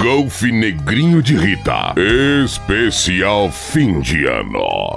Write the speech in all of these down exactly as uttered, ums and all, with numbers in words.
Golf Negrinho de Rita, especial fim de ano.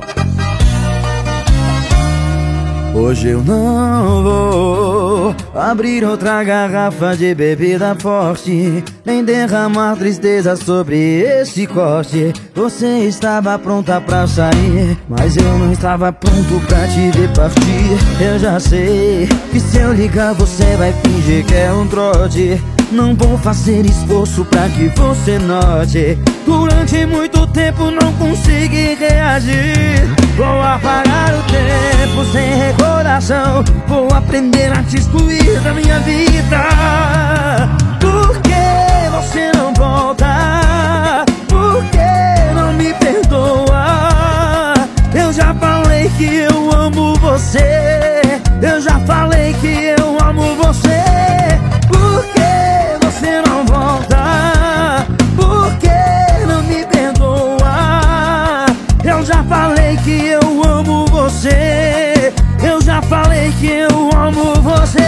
Hoje eu não vou abrir outra garrafa de bebida forte, nem derramar tristeza sobre esse corte. Você estava pronta pra sair, mas eu não estava pronto pra te ver partir. Eu já sei que se eu ligar você vai fingir que é um trote. Não vou fazer esforço pra que você note. Durante muito tempo não consegui reagir. Vou apagar o tempo sem recordação. Vou aprender a te excluir da minha vida. Por que você não volta? Por que não me perdoa? Eu já falei que eu amo você. Eu já falei que eu amo você. Por que você não volta? Por que não me perdoa? Eu já falei que eu amo você. Eu já falei que eu amo você.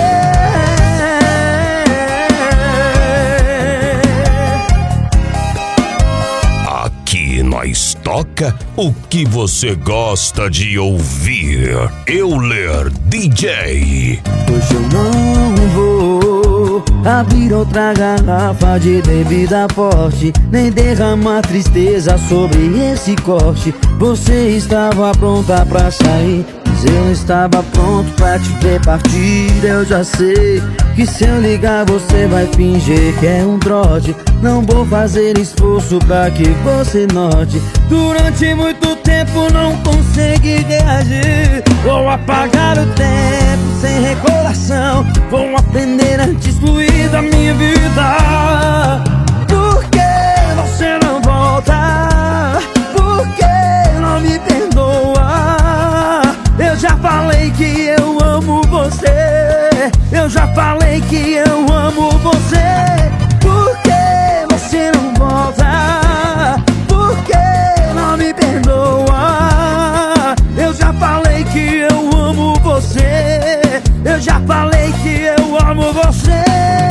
Aqui nós toca o que você gosta de ouvir. Euler D J. Hoje eu não vou abrir outra garrafa de bebida forte, nem derramar tristeza sobre esse corte. Você estava pronta pra sair, mas eu não estava pronto pra te ver partir. Eu já sei que se eu ligar você vai fingir que é um trote. Não vou fazer esforço pra que você note. Durante muito tempo não consegui reagir. Vou apagar o tempo sem recordação. Vou aprender a te excluir da minha vida. Por que você não volta? Por que não me perdoa? Eu já falei que eu amo você. Eu já falei que eu amo você. Por que você não volta? Por que não me perdoa? Eu já falei que eu amo você. Eu já falei que eu amo você.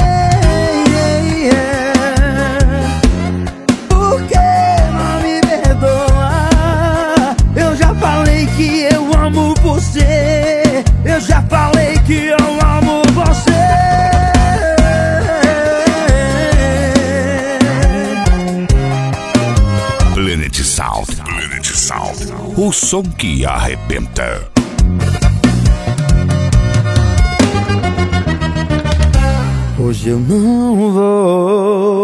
Por que não me perdoa? Eu já falei que eu amo você. Eu já falei que eu amo você. Planet Sound, Planet Sound, o som que arrebenta. Hoje eu não vou